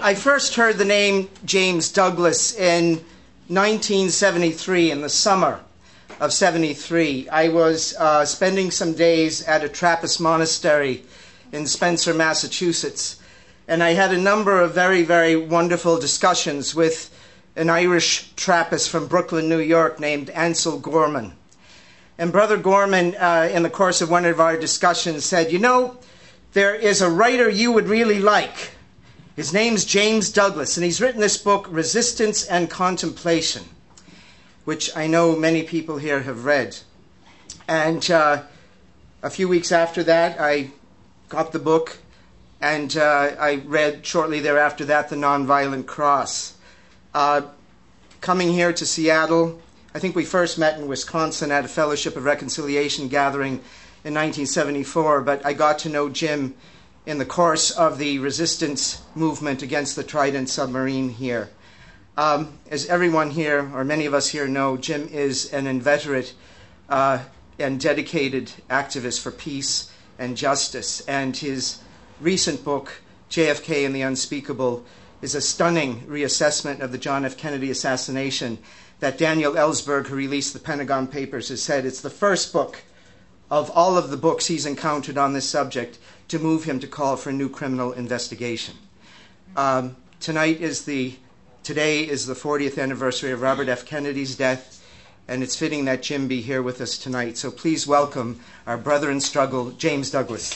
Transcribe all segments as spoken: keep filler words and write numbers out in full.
I first heard the name James Douglas in nineteen seventy-three, in the summer of seventy-three. I was uh, spending some days at a Trappist monastery in Spencer, Massachusetts, and I had a number of very, very wonderful discussions with an Irish Trappist from Brooklyn, New York, named Ansel Gorman. And Brother Gorman, uh, in the course of one of our discussions, said, you know, there is a writer you would really like. His name's James Douglas, and he's written this book, Resistance and Contemplation, which I know many people here have read. And uh, a few weeks after that, I got the book, and uh, I read shortly thereafter that, The Nonviolent Cross. Uh, coming here to Seattle, I think we first met in Wisconsin at a Fellowship of Reconciliation gathering in nineteen seventy-four, but I got to know Jim in the course of the resistance movement against the Trident submarine here. Um, as everyone here, or many of us here know, Jim is an inveterate uh, and dedicated activist for peace and justice, and his recent book, J F K and the Unspeakable, is a stunning reassessment of the John F. Kennedy assassination that Daniel Ellsberg, who released the Pentagon Papers, has said it's the first book of all of the books he's encountered on this subject to move him to call for a new criminal investigation. Um, tonight is the, today is the fortieth anniversary of Robert F. Kennedy's death, and it's fitting that Jim be here with us tonight. So please welcome our brother in struggle, James Douglas.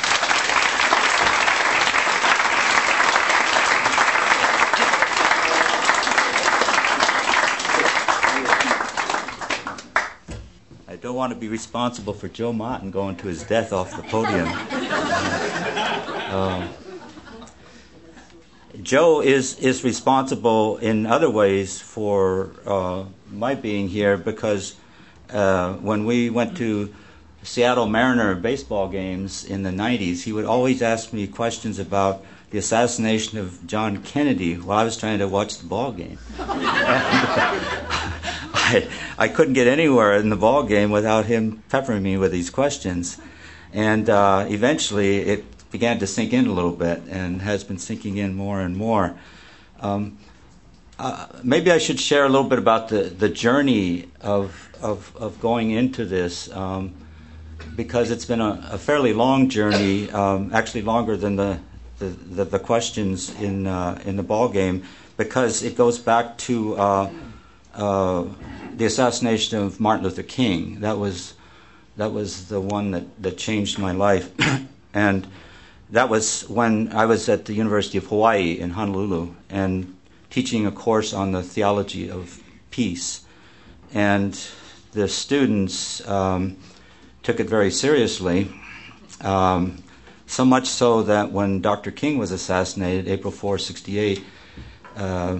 I don't want to be responsible for Joe Martin going to his death off the podium. uh, Joe is, is responsible in other ways for uh, my being here because uh, when we went to Seattle Mariner baseball games in the nineties, he would always ask me questions about the assassination of John Kennedy while I was trying to watch the ball game. I, I couldn't get anywhere in the ball game without him peppering me with these questions. And uh, eventually it began to sink in a little bit and has been sinking in more and more. Um, uh, maybe I should share a little bit about the, the journey of, of, of going into this, um, because it's been a, a fairly long journey, um, actually longer than the, the, the, the questions in, uh, in the ball game, because it goes back to uh, uh, the assassination of Martin Luther King. That was that was the one that, that changed my life. And that was when I was at the University of Hawaii in Honolulu and teaching a course on the theology of peace. And the students um, took it very seriously, um, so much so that when Doctor King was assassinated, April fourth, sixty-eight, uh,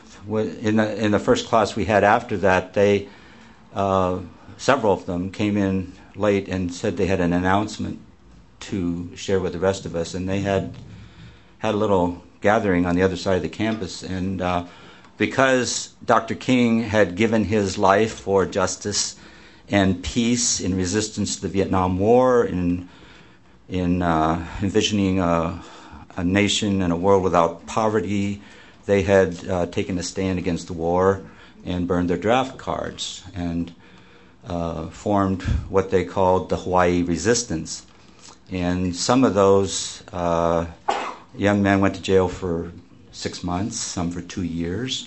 in the in the first class we had after that, they uh, several of them came in late and said they had an announcement to share with the rest of us, and they had had a little gathering on the other side of the campus. And uh, because Doctor King had given his life for justice and peace in resistance to the Vietnam War, in in uh, envisioning a, a nation and a world without poverty, they had uh, taken a stand against the war and burned their draft cards and uh, formed what they called the Hawaii Resistance. And some of those uh, young men went to jail for six months, some for two years.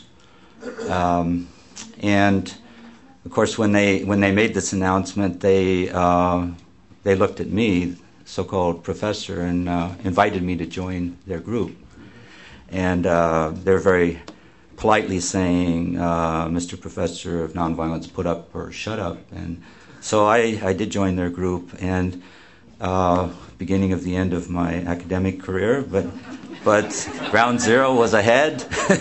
Um, and of course, when they when they made this announcement, they uh, they looked at me, so-called professor, and uh, invited me to join their group. And uh, they're very politely saying, uh, Mister Professor of Nonviolence, put up or shut up. And so I, I did join their group, and uh, beginning of the end of my academic career, but but ground zero was ahead,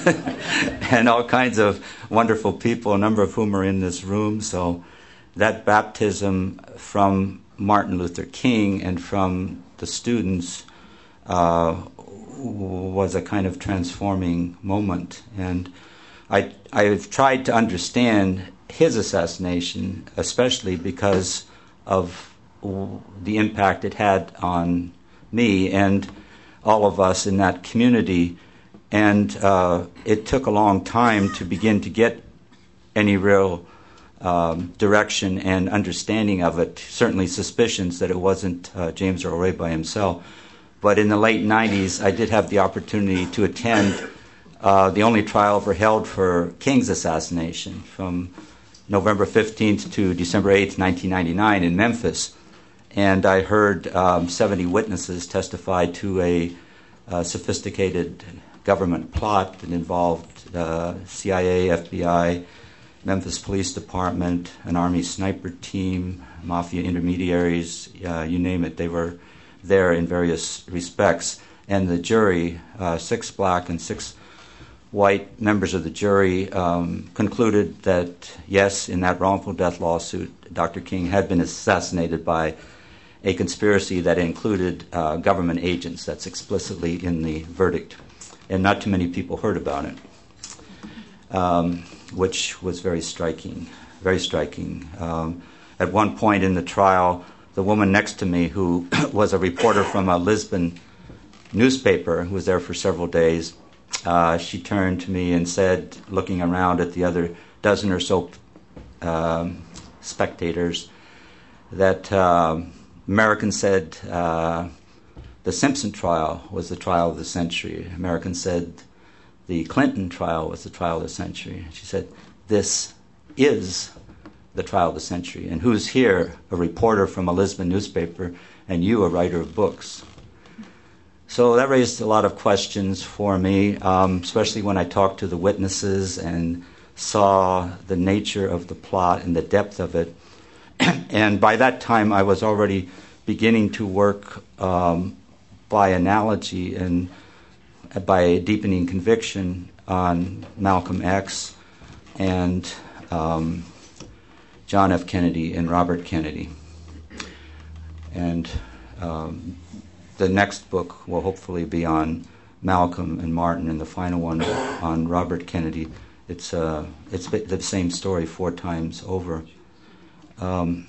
and all kinds of wonderful people, a number of whom are in this room. So that baptism from Martin Luther King and from the students uh, was a kind of transforming moment. And I, I've tried to understand his assassination, especially because of the impact it had on me and all of us in that community, And uh, it took a long time to begin to get any real um, direction and understanding of it, certainly suspicions that it wasn't uh, James Earl Ray by himself. But in the late nineties, I did have the opportunity to attend uh, the only trial ever held for King's assassination from November fifteenth to December eighth, nineteen ninety-nine in Memphis. And I heard um, seventy witnesses testify to a uh, sophisticated government plot that involved uh, C I A, F B I, Memphis Police Department, an Army sniper team, mafia intermediaries, uh, you name it. They were there in various respects. And the jury, uh, six black and six white members of the jury, um, concluded that, yes, in that wrongful death lawsuit, Doctor King had been assassinated by a conspiracy that included uh, government agents. That's explicitly in the verdict. And not too many people heard about it, um, which was very striking, very striking. Um, at one point in the trial, the woman next to me, who was a reporter from a Lisbon newspaper, who was there for several days, uh, she turned to me and said, looking around at the other dozen or so um, spectators, that uh, Americans said uh, the Simpson trial was the trial of the century. Americans said the Clinton trial was the trial of the century. She said, this is the trial of the century. And who's here? A reporter from a Lisbon newspaper, and you, a writer of books. So that raised a lot of questions for me, um, especially when I talked to the witnesses and saw the nature of the plot and the depth of it. And by that time, I was already beginning to work um, by analogy and by deepening conviction on Malcolm X and um, John F. Kennedy and Robert Kennedy. And um, the next book will hopefully be on Malcolm and Martin, and the final one on Robert Kennedy. It's uh, it's the same story four times over. Um,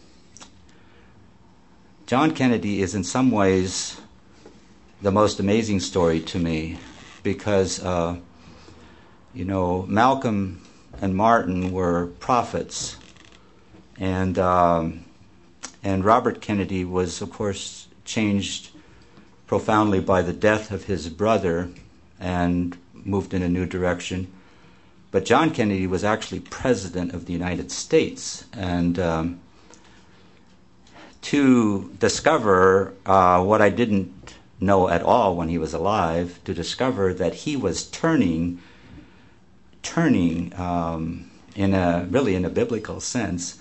John Kennedy is in some ways the most amazing story to me because, uh, you know, Malcolm and Martin were prophets, and um, and Robert Kennedy was, of course, changed profoundly by the death of his brother and moved in a new direction. But John Kennedy was actually president of the United States, and um, to discover uh, what I didn't know at all when he was alive, to discover that he was turning, turning um, in a really in a biblical sense,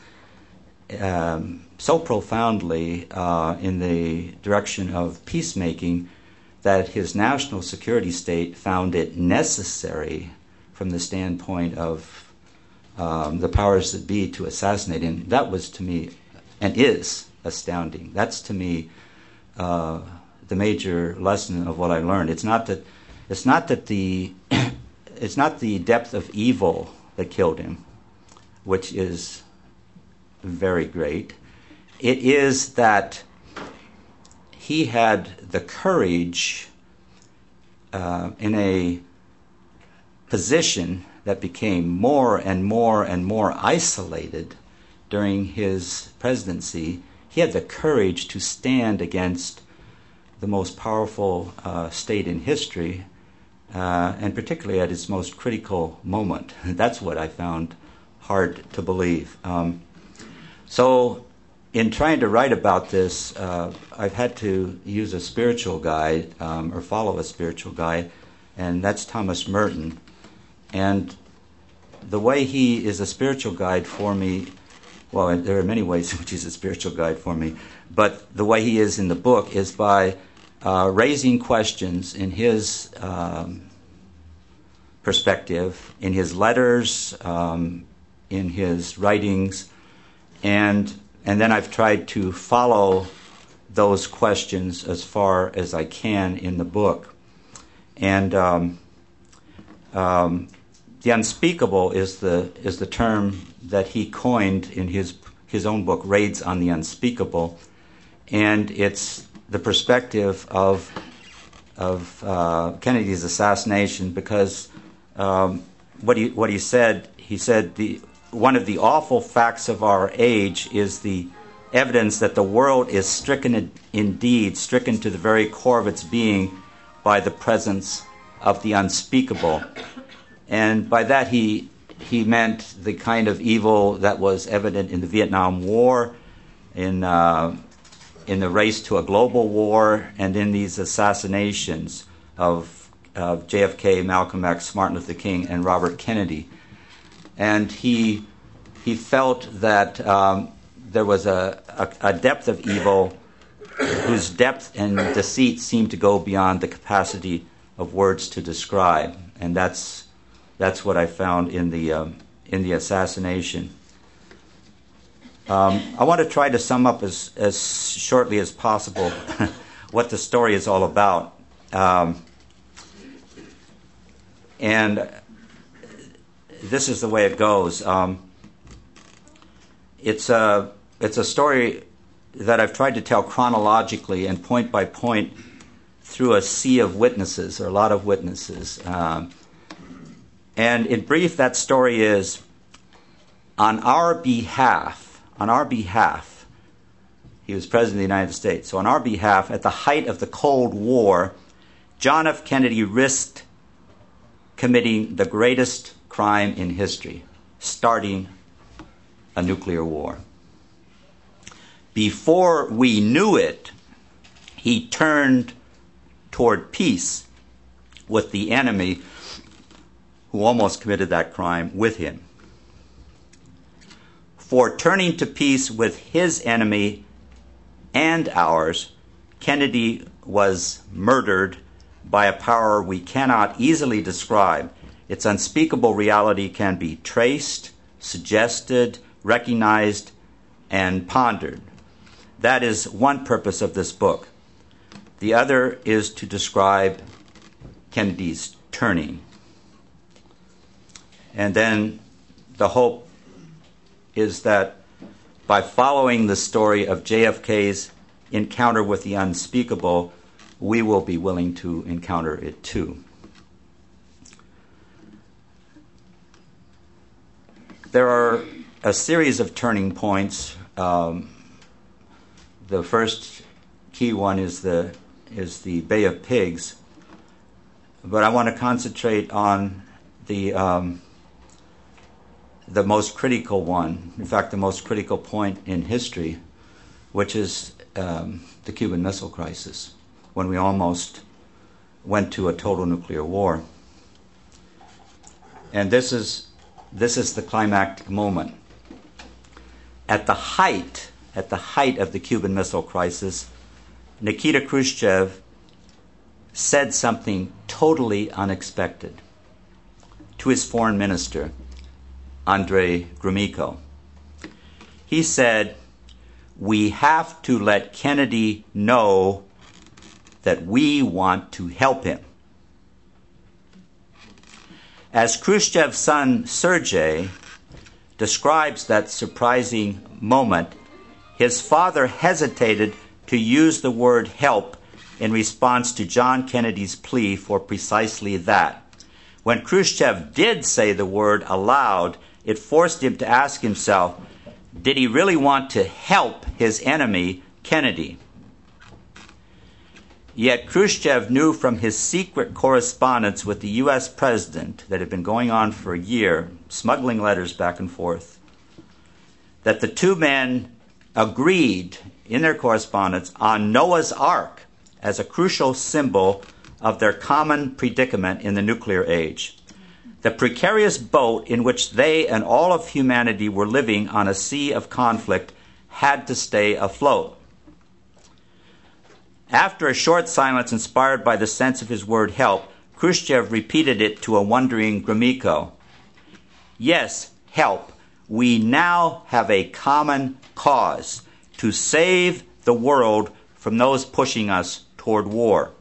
um, so profoundly uh, in the direction of peacemaking that his national security state found it necessary from the standpoint of um, the powers that be to assassinate him. That was to me, and is, astounding. That's to me uh, the major lesson of what I learned. It's not that it's not that the it's not the depth of evil that killed him, which is very great. It is that he had the courage uh, in a position that became more and more and more isolated during his presidency. He had the courage to stand against the most powerful uh, state in history, uh, and particularly at its most critical moment. That's what I found hard to believe. Um, so in trying to write about this, uh, I've had to use a spiritual guide, um, or follow a spiritual guide, and that's Thomas Merton. And the way he is a spiritual guide for me, well, there are many ways in which he's a spiritual guide for me, but the way he is in the book is by uh, raising questions in his um, perspective, in his letters, um, in his writings, and and then I've tried to follow those questions as far as I can in the book. And um, um, the unspeakable is the is the term that he coined in his his own book, Raids on the Unspeakable, and it's the perspective of of uh, Kennedy's assassination because um, what he what he said he said the one of the awful facts of our age is the evidence that the world is stricken indeed, stricken to the very core of its being by the presence of the unspeakable. And by that he he meant the kind of evil that was evident in the Vietnam War, in uh, in the race to a global war, and in these assassinations of uh, J F K, Malcolm X, Martin Luther King, and Robert Kennedy. And he he felt that um, there was a, a, a depth of evil whose depth and deceit seemed to go beyond the capacity of words to describe, and that's that's what I found in the um, in the assassination. Um, I want to try to sum up as as shortly as possible what the story is all about, um, and this is the way it goes. Um, it's a it's a story that I've tried to tell chronologically and point by point through a sea of witnesses, or a lot of witnesses. Um, and in brief, that story is, on our behalf, on our behalf, he was President of the United States, so on our behalf, at the height of the Cold War, John F. Kennedy risked committing the greatest crime in history, starting a nuclear war. Before we knew it, he turned toward peace with the enemy who almost committed that crime with him. For turning to peace with his enemy and ours, Kennedy was murdered by a power we cannot easily describe. Its unspeakable reality can be traced, suggested, recognized, and pondered. That is one purpose of this book. The other is to describe Kennedy's turning. And then the hope is that by following the story of J F K's encounter with the unspeakable, we will be willing to encounter it too. There are a series of turning points. Um, the first key one is the is the Bay of Pigs, but I want to concentrate on the um, the most critical one, in fact, the most critical point in history, which is um, the Cuban Missile Crisis, when we almost went to a total nuclear war. And this is this is the climactic moment. At the height, at the height of the Cuban Missile Crisis, Nikita Khrushchev said something totally unexpected to his foreign minister, Andrei Gromyko. He said, "We have to let Kennedy know that we want to help him." As Khrushchev's son Sergei describes that surprising moment, his father hesitated to use the word help in response to John Kennedy's plea for precisely that. When Khrushchev did say the word aloud, it forced him to ask himself, did he really want to help his enemy, Kennedy? Yet Khrushchev knew from his secret correspondence with the U S president that had been going on for a year, smuggling letters back and forth, that the two men agreed in their correspondence on Noah's Ark as a crucial symbol of their common predicament in the nuclear age. The precarious boat in which they and all of humanity were living on a sea of conflict had to stay afloat. After a short silence inspired by the sense of his word help, Khrushchev repeated it to a wondering Gromyko. Yes, help. We now have a common cause to save the world from those pushing us toward war.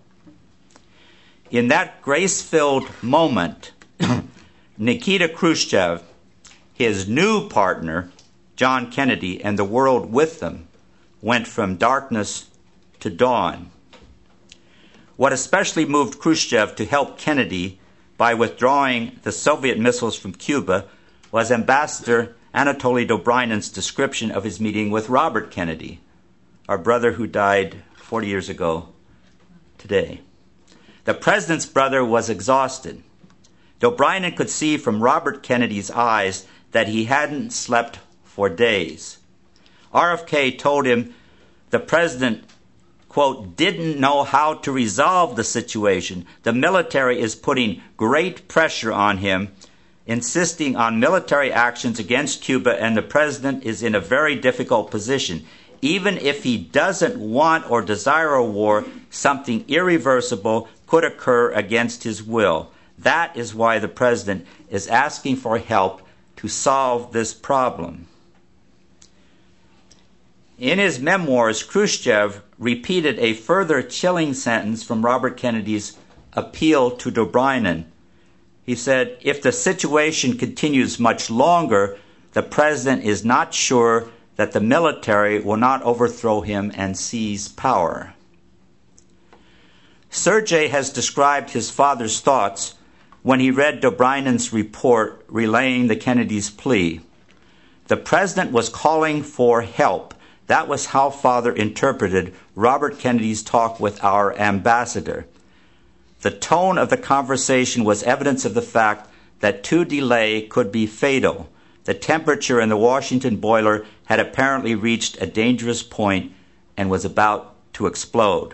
In that grace-filled moment, Nikita Khrushchev, his new partner, John Kennedy, and the world with them went from darkness to dawn. What especially moved Khrushchev to help Kennedy by withdrawing the Soviet missiles from Cuba was Ambassador Anatoly Dobrynyn's description of his meeting with Robert Kennedy, our brother who died forty years ago today. The president's brother was exhausted. Dobrynyn could see from Robert Kennedy's eyes that he hadn't slept for days. R F K told him the president, quote, didn't know how to resolve the situation. The military is putting great pressure on him, insisting on military actions against Cuba, and the president is in a very difficult position. Even if he doesn't want or desire a war, something irreversible could occur against his will. That is why the president is asking for help to solve this problem. In his memoirs, Khrushchev repeated a further chilling sentence from Robert Kennedy's appeal to Dobrynyn. He said, if the situation continues much longer, the president is not sure that the military will not overthrow him and seize power. Sergei has described his father's thoughts when he read Dobrynyn's report relaying the Kennedys' plea. The president was calling for help. That was how Father interpreted Robert Kennedy's talk with our ambassador. The tone of the conversation was evidence of the fact that to delay could be fatal. The temperature in the Washington boiler had apparently reached a dangerous point and was about to explode.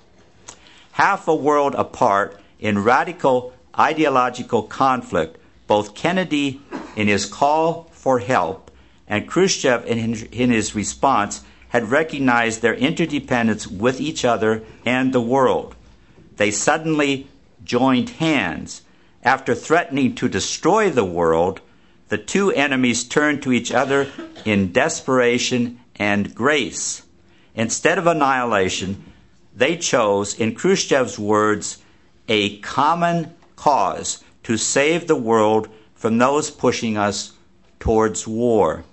Half a world apart in radical ideological conflict, both Kennedy in his call for help and Khrushchev in his response had recognized their interdependence with each other and the world. They suddenly joined hands. After threatening to destroy the world, the two enemies turned to each other in desperation and grace. Instead of annihilation, they chose, in Khrushchev's words, a common cause to save the world from those pushing us towards war.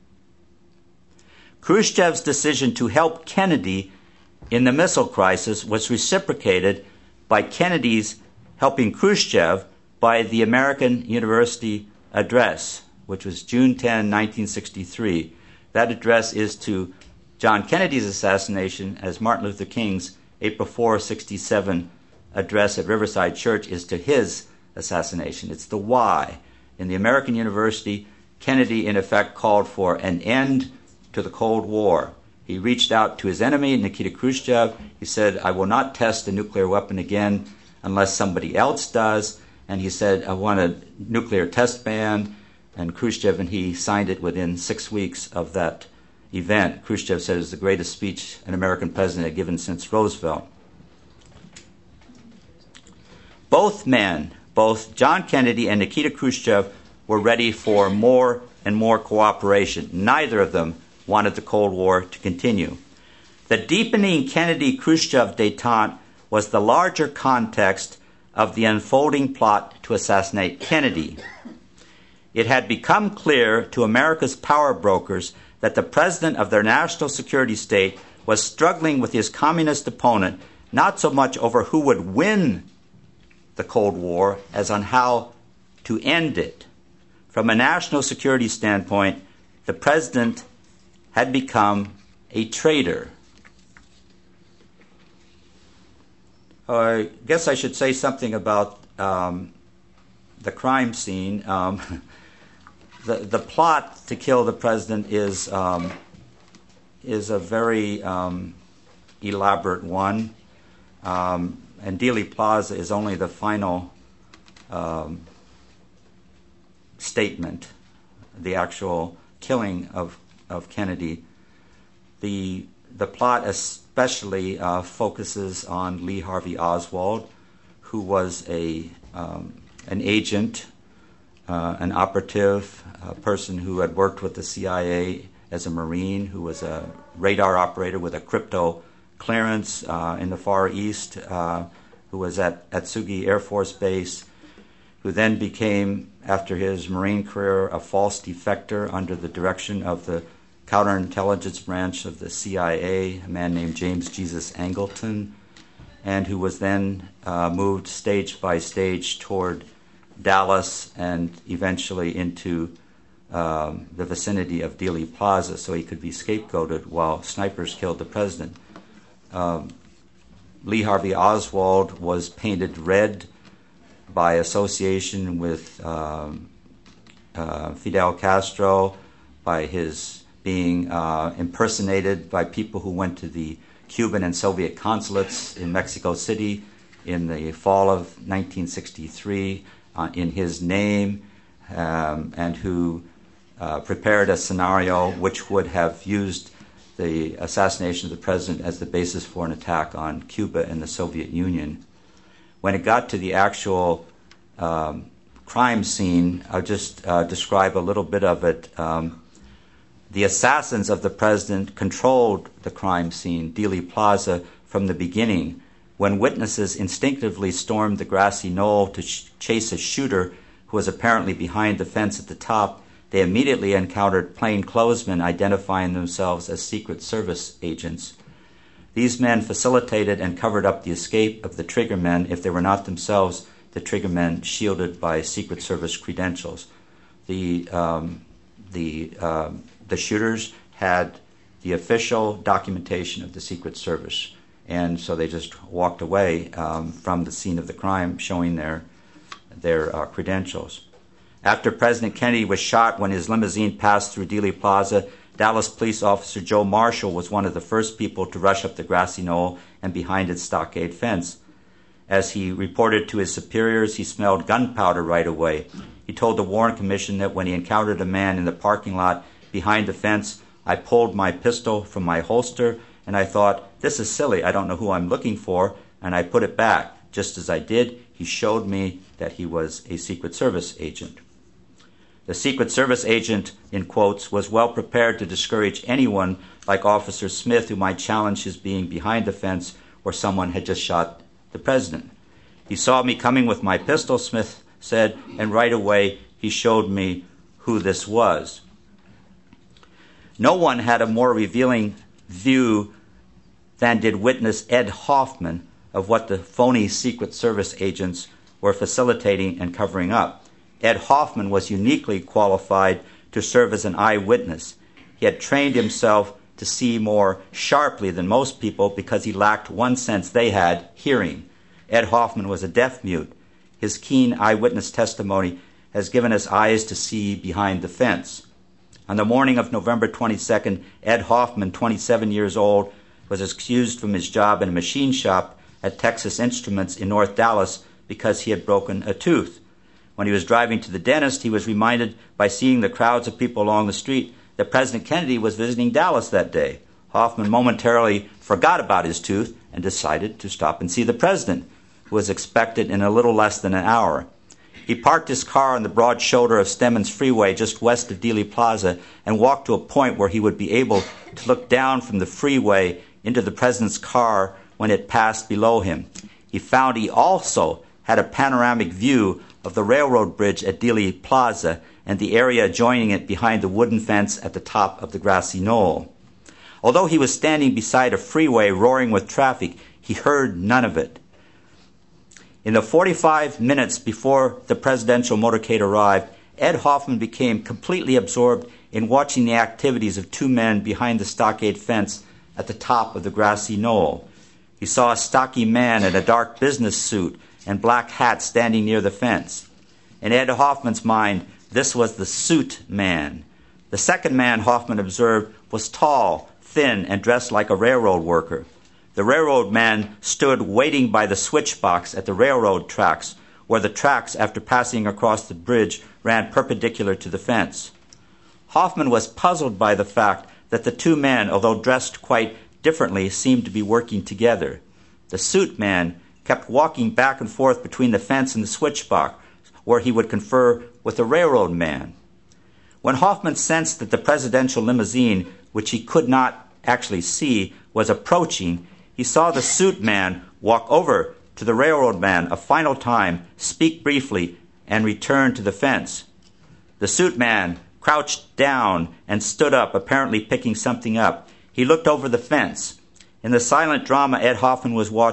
Khrushchev's decision to help Kennedy in the missile crisis was reciprocated by Kennedy's helping Khrushchev by the American University Address, which was June tenth, nineteen sixty-three. That address is to John Kennedy's assassination, as Martin Luther King's April fourth, sixty-seven address at Riverside Church is to his assassination. It's the why. In the American University, Kennedy, in effect, called for an end to the Cold War. He reached out to his enemy, Nikita Khrushchev. He said, I will not test a nuclear weapon again unless somebody else does. And he said, I want a nuclear test ban. And Khrushchev and he signed it within six weeks of that event. Khrushchev said it was the greatest speech an American president had given since Roosevelt. Both men, both John Kennedy and Nikita Khrushchev, were ready for more and more cooperation. Neither of them wanted the Cold War to continue. The deepening Kennedy-Khrushchev détente was the larger context of the unfolding plot to assassinate Kennedy. It had become clear to America's power brokers that the president of their national security state was struggling with his communist opponent not so much over who would win the Cold War as on how to end it. From a national security standpoint, the president had become a traitor. I guess I should say something about um, the crime scene. Um, the the plot to kill the president is um, is a very um, elaborate one, um, and Dealey Plaza is only the final um, statement, the actual killing of of Kennedy. The the plot especially uh, focuses on Lee Harvey Oswald, who was a um, an agent, uh, an operative, a person who had worked with the C I A as a Marine, who was a radar operator with a crypto clearance uh, in the Far East, uh, who was at Atsugi Air Force Base, who then became, after his Marine career, a false defector under the direction of the counterintelligence branch of the C I A, a man named James Jesus Angleton. and who was then uh, moved stage by stage toward Dallas and eventually into um, the vicinity of Dealey Plaza so he could be scapegoated while snipers killed the president. Um, Lee Harvey Oswald was painted red by association with um, uh, Fidel Castro, by his being uh, impersonated by people who went to the Cuban and Soviet consulates in Mexico City in the fall of nineteen sixty-three uh, in his name, um, and who uh, prepared a scenario which would have used the assassination of the president as the basis for an attack on Cuba and the Soviet Union. When it got to the actual um, crime scene, I'll just uh, describe a little bit of it. Um, the assassins of the president controlled the crime scene, Dealey Plaza, from the beginning. When witnesses instinctively stormed the grassy knoll to ch- chase a shooter who was apparently behind the fence at the top, they immediately encountered plainclothesmen identifying themselves as Secret Service agents. These men facilitated and covered up the escape of the triggermen if they were not themselves the triggermen shielded by Secret Service credentials. The um, the um, the shooters had the official documentation of the Secret Service, and so they just walked away um, from the scene of the crime, showing their their uh, credentials. After President Kennedy was shot when his limousine passed through Dealey Plaza, Dallas police officer Joe Marshall was one of the first people to rush up the grassy knoll and behind its stockade fence. As he reported to his superiors, he smelled gunpowder right away. He told the Warren Commission that when he encountered a man in the parking lot behind the fence, I pulled my pistol from my holster and I thought, this is silly, I don't know who I'm looking for, and I put it back. Just as I did, he showed me that he was a Secret Service agent. The Secret Service agent, in quotes, was well prepared to discourage anyone like Officer Smith who might challenge his being behind the fence where someone had just shot the president. He saw me coming with my pistol, Smith said, and right away he showed me who this was. No one had a more revealing view than did witness Ed Hoffman of what the phony Secret Service agents were facilitating and covering up. Ed Hoffman was uniquely qualified to serve as an eyewitness. He had trained himself to see more sharply than most people because he lacked one sense they had, hearing. Ed Hoffman was a deaf mute. His keen eyewitness testimony has given us eyes to see behind the fence. On the morning of November twenty-second, Ed Hoffman, twenty-seven years old, was excused from his job in a machine shop at Texas Instruments in North Dallas because he had broken a tooth. When he was driving to the dentist, he was reminded by seeing the crowds of people along the street that President Kennedy was visiting Dallas that day. Hoffman momentarily forgot about his tooth and decided to stop and see the president, who was expected in a little less than an hour. He parked his car on the broad shoulder of Stemmons Freeway just west of Dealey Plaza and walked to a point where he would be able to look down from the freeway into the president's car when it passed below him. He found he also had a panoramic view of the railroad bridge at Dealey Plaza and the area adjoining it behind the wooden fence at the top of the grassy knoll. Although he was standing beside a freeway roaring with traffic, he heard none of it. In the forty-five minutes before the presidential motorcade arrived, Ed Hoffman became completely absorbed in watching the activities of two men behind the stockade fence at the top of the grassy knoll. He saw a stocky man in a dark business suit and black hat standing near the fence. In Ed Hoffman's mind, this was the suit man. The second man Hoffman observed was tall, thin, and dressed like a railroad worker. The railroad man stood waiting by the switch box at the railroad tracks, where the tracks, after passing across the bridge, ran perpendicular to the fence. Hoffman was puzzled by the fact that the two men, although dressed quite differently, seemed to be working together. The suit man kept walking back and forth between the fence and the switch box, where he would confer with the railroad man. When Hoffman sensed that the presidential limousine, which he could not actually see, was approaching, he saw the suit man walk over to the railroad man a final time, speak briefly, and return to the fence. The suit man crouched down and stood up, apparently picking something up. He looked over the fence. In the silent drama Ed Hoffman was watching,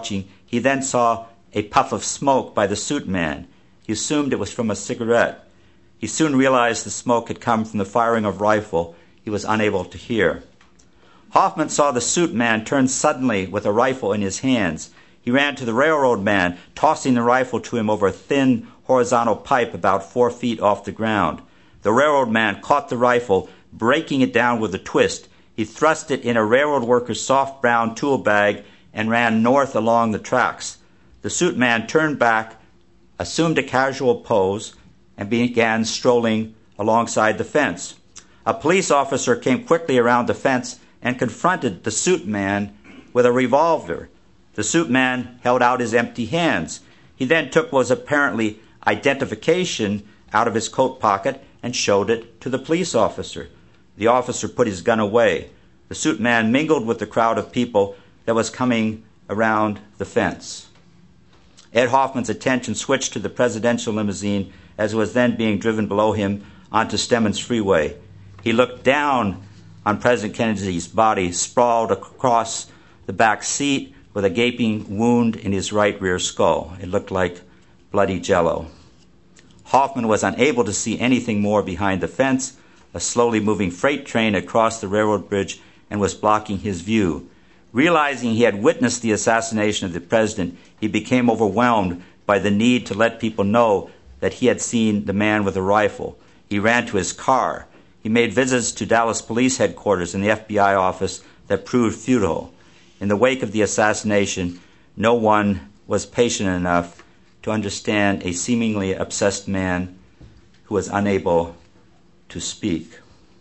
He then saw a puff of smoke by the suit man. He assumed it was from a cigarette. He soon realized the smoke had come from the firing of a rifle he was unable to hear. Hoffman saw the suit man turn suddenly with a rifle in his hands. He ran to the railroad man, tossing the rifle to him over a thin horizontal pipe about four feet off the ground. The railroad man caught the rifle, breaking it down with a twist. He thrust it in a railroad worker's soft brown tool bag and ran north along the tracks. The suit man turned back, assumed a casual pose, and began strolling alongside the fence. A police officer came quickly around the fence and confronted the suit man with a revolver. The suit man held out his empty hands. He then took what was apparently identification out of his coat pocket and showed it to the police officer. The officer put his gun away. The suit man mingled with the crowd of people that was coming around the fence. Ed Hoffman's attention switched to the presidential limousine as it was then being driven below him onto Stemmons Freeway. He looked down on President Kennedy's body, sprawled across the back seat with a gaping wound in his right rear skull. It looked like bloody jello. Hoffman was unable to see anything more behind the fence. A slowly moving freight train had crossed the railroad bridge and was blocking his view. Realizing he had witnessed the assassination of the president, he became overwhelmed by the need to let people know that he had seen the man with a rifle. He ran to his car. He made visits to Dallas Police Headquarters and the F B I office that proved futile. In the wake of the assassination, no one was patient enough to understand a seemingly obsessed man who was unable to speak.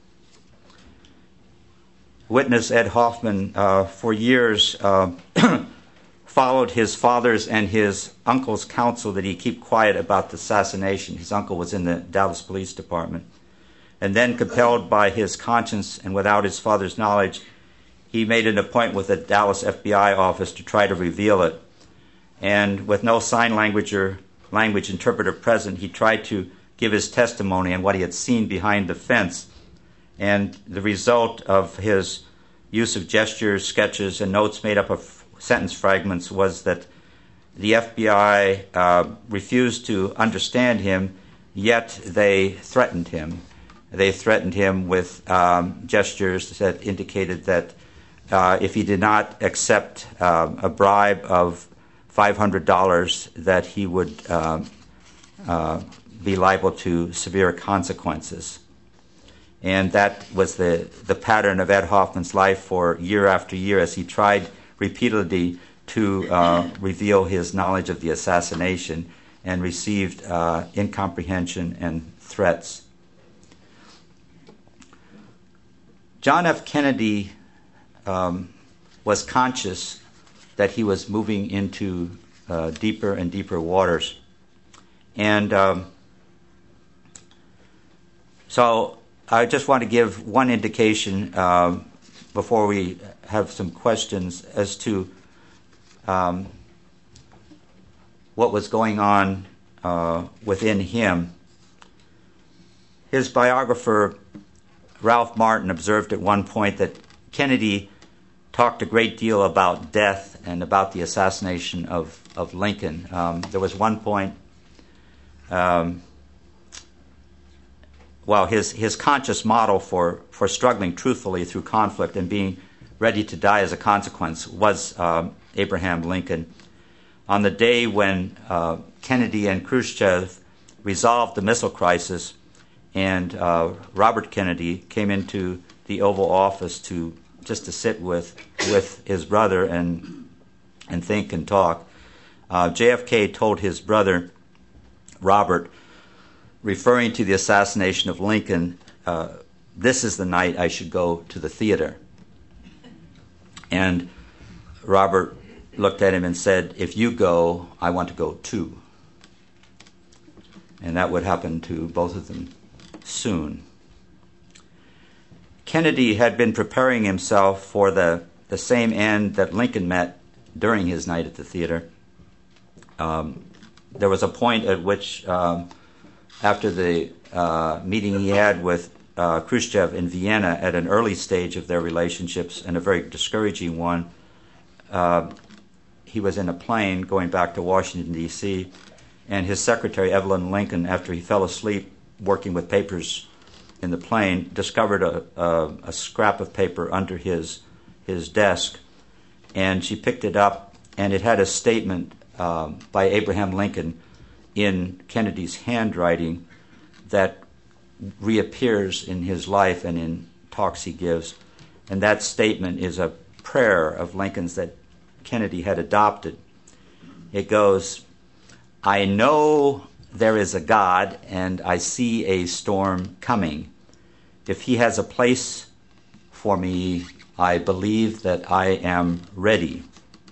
Witness Ed Hoffman, uh, for years, uh, followed his father's and his uncle's counsel that he keep quiet about the assassination. His uncle was in the Dallas Police Department. And then, compelled by his conscience and without his father's knowledge, he made an appointment with the Dallas F B I office to try to reveal it. And with no sign language or language interpreter present, he tried to give his testimony on what he had seen behind the fence. And the result of his use of gestures, sketches, and notes made up of sentence fragments was that the F B I uh, refused to understand him, yet they threatened him. They threatened him with um, gestures that indicated that uh, if he did not accept uh, a bribe of five hundred dollars, that he would uh, uh, be liable to severe consequences. And that was the, the pattern of Ed Hoffman's life for year after year as he tried repeatedly to uh, reveal his knowledge of the assassination and received uh, incomprehension and threats. John F. Kennedy um, was conscious that he was moving into uh, deeper and deeper waters. And um, so I just want to give one indication uh, before we have some questions as to um, what was going on uh, within him. His biographer, Ralph Martin, observed at one point that Kennedy talked a great deal about death and about the assassination of, of Lincoln. Um, there was one point, um, well, his, his conscious model for, for struggling truthfully through conflict and being ready to die as a consequence was um, Abraham Lincoln. On the day when uh, Kennedy and Khrushchev resolved the missile crisis, and uh, Robert Kennedy came into the Oval Office to just to sit with with his brother and and think and talk. Uh, J F K told his brother Robert, referring to the assassination of Lincoln, uh, "This is the night I should go to the theater." And Robert looked at him and said, "If you go, I want to go too." And that would happen to both of them soon. Kennedy had been preparing himself for the, the same end that Lincoln met during his night at the theater. Um, there was a point at which, um, after the uh, meeting he had with uh, Khrushchev in Vienna at an early stage of their relationships, and a very discouraging one, uh, he was in a plane going back to Washington, D C, and his secretary, Evelyn Lincoln, after he fell asleep working with papers in the plane, discovered a, a, a scrap of paper under his his desk, and she picked it up, and it had a statement um, by Abraham Lincoln in Kennedy's handwriting that reappears in his life and in talks he gives. And that statement is a prayer of Lincoln's that Kennedy had adopted. It goes, "I know there is a God, and I see a storm coming. If he has a place for me, I believe that I am ready."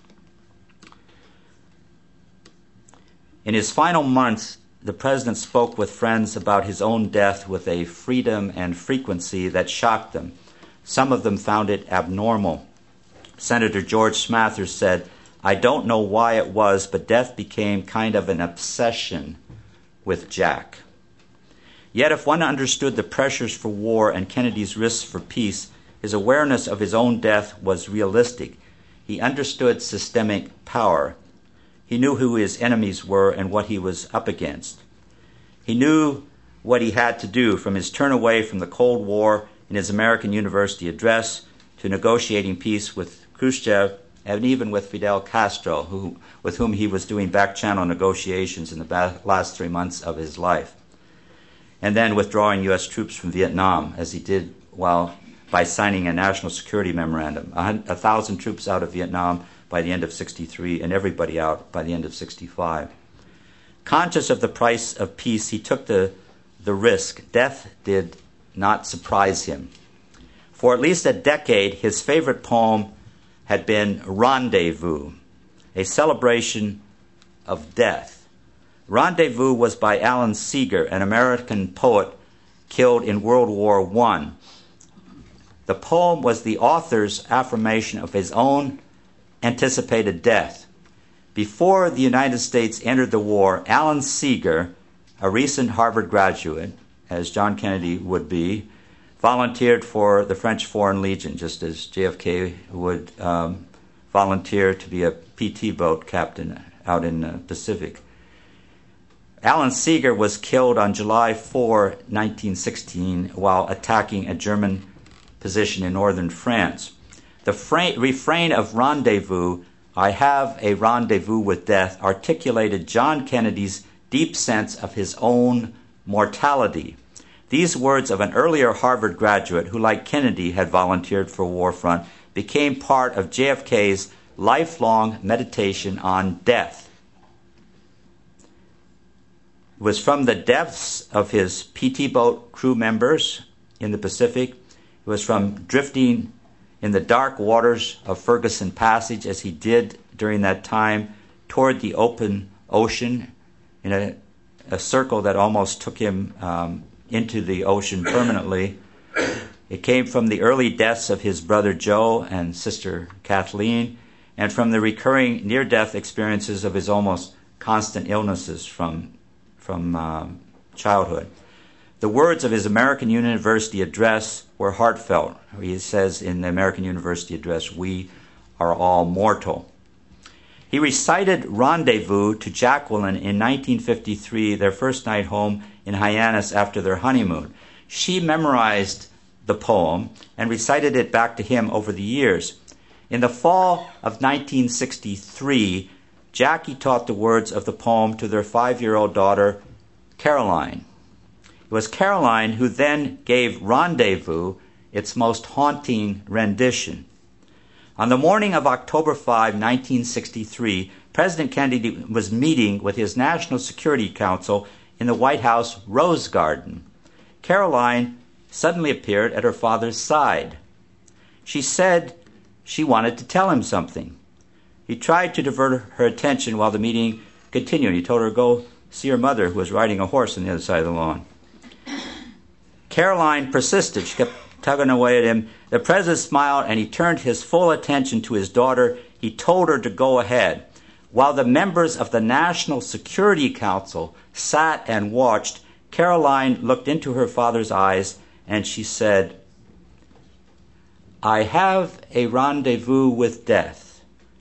In his final months, the president spoke with friends about his own death with a freedom and frequency that shocked them. Some of them found it abnormal. Senator George Smathers said, "I don't know why it was, but death became kind of an obsession with Jack." Yet if one understood the pressures for war and Kennedy's risks for peace, his awareness of his own death was realistic. He understood systemic power. He knew who his enemies were and what he was up against. He knew what he had to do, from his turn away from the Cold War in his American University address to negotiating peace with Khrushchev and even with Fidel Castro, who, with whom he was doing back-channel negotiations in the ba- last three months of his life. And then withdrawing U S troops from Vietnam, as he did while by signing a national security memorandum. A, a thousand troops out of Vietnam by the end of sixty-three, and everybody out by the end of sixty-five. Conscious of the price of peace, he took the, the risk. Death did not surprise him. For at least a decade, his favorite poem had been Rendezvous, a celebration of death. Rendezvous was by Alan Seeger, an American poet killed in World War One. The poem was the author's affirmation of his own anticipated death. Before the United States entered the war, Alan Seeger, a recent Harvard graduate, as John Kennedy would be, volunteered for the French Foreign Legion, just as J F K would um, volunteer to be a P T boat captain out in the Pacific. Alan Seeger was killed on July fourth, nineteen sixteen, while attacking a German position in northern France. The fra- refrain of Rendezvous, "I have a rendezvous with death," articulated John Kennedy's deep sense of his own mortality. These words of an earlier Harvard graduate who, like Kennedy, had volunteered for Warfront, became part of J F K's lifelong meditation on death. It was from the depths of his P T boat crew members in the Pacific. It was from drifting in the dark waters of Ferguson Passage, as he did during that time, toward the open ocean in a, a circle that almost took him um, into the ocean permanently. It came from the early deaths of his brother Joe and sister Kathleen, and from the recurring near-death experiences of his almost constant illnesses from, from um, childhood. The words of his American University address were heartfelt. He says in the American University address, "We are all mortal." He recited Rendezvous to Jacqueline in nineteen fifty-three, their first night home in Hyannis after their honeymoon. She memorized the poem and recited it back to him over the years. In the fall of nineteen sixty-three, Jackie taught the words of the poem to their five-year-old daughter, Caroline. It was Caroline who then gave Rendezvous its most haunting rendition. On the morning of October fifth, nineteen sixty-three, President Kennedy was meeting with his National Security Council in the White House Rose Garden. Caroline suddenly appeared at her father's side. She said she wanted to tell him something. He tried to divert her attention while the meeting continued. He told her to go see her mother, who was riding a horse on the other side of the lawn. Caroline persisted. She kept tugging away at him. The president smiled, and he turned his full attention to his daughter. He told her to go ahead. While the members of the National Security Council sat and watched, Caroline looked into her father's eyes, and she said, "I have a rendezvous with death,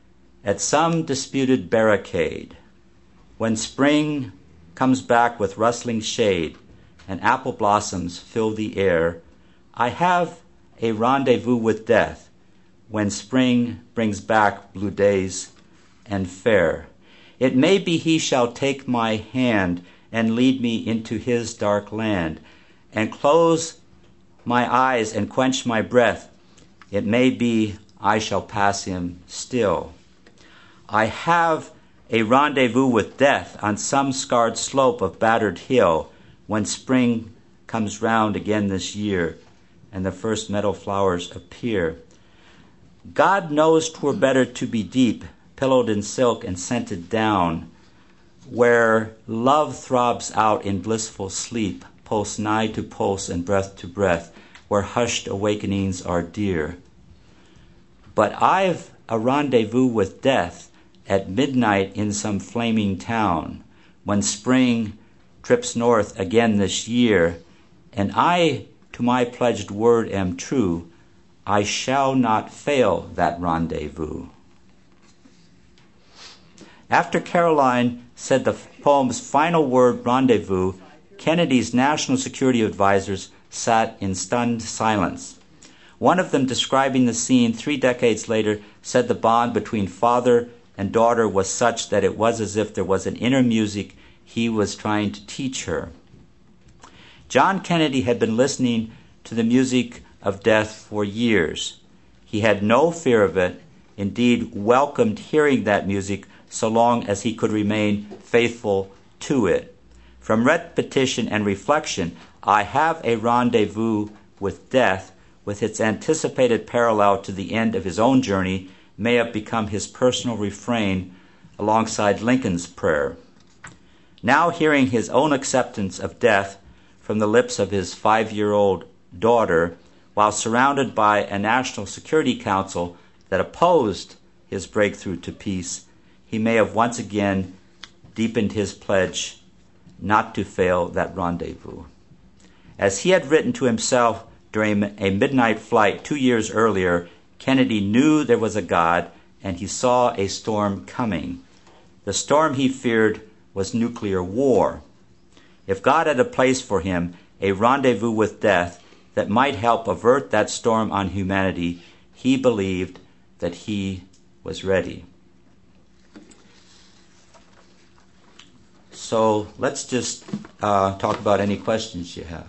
at some disputed barricade, when spring comes back with rustling shade and apple blossoms fill the air, I have a rendezvous with death when spring brings back blue days and fair. It may be he shall take my hand and lead me into his dark land and close my eyes and quench my breath. It may be I shall pass him still. I have a rendezvous with death on some scarred slope of battered hill when spring comes round again this year and the first meadow flowers appear. God knows 'twere better to be deep, pillowed in silk and scented down, where love throbs out in blissful sleep, pulse nigh to pulse and breath to breath, where hushed awakenings are dear. But I've a rendezvous with death at midnight in some flaming town, when spring trips north again this year, and I to my pledged word am true, I shall not fail that rendezvous. After Caroline said the poem's final word, rendezvous, Kennedy's national security advisors sat in stunned silence. One of them, describing the scene three decades later, said the bond between father and daughter was such that it was as if there was an inner music he was trying to teach her. John Kennedy had been listening to the music of death for years. He had no fear of it, indeed welcomed hearing that music so long as he could remain faithful to it. From repetition and reflection, I have a rendezvous with death, with its anticipated parallel to the end of his own journey, may have become his personal refrain alongside Lincoln's prayer. Now hearing his own acceptance of death from the lips of his five-year-old daughter, while surrounded by a National Security Council that opposed his breakthrough to peace, he may have once again deepened his pledge not to fail that rendezvous. As he had written to himself during a midnight flight two years earlier, Kennedy knew there was a God, and he saw a storm coming. The storm he feared was nuclear war. If God had a place for him, a rendezvous with death that might help avert that storm on humanity, he believed that he was ready. So let's just uh, talk about any questions you have.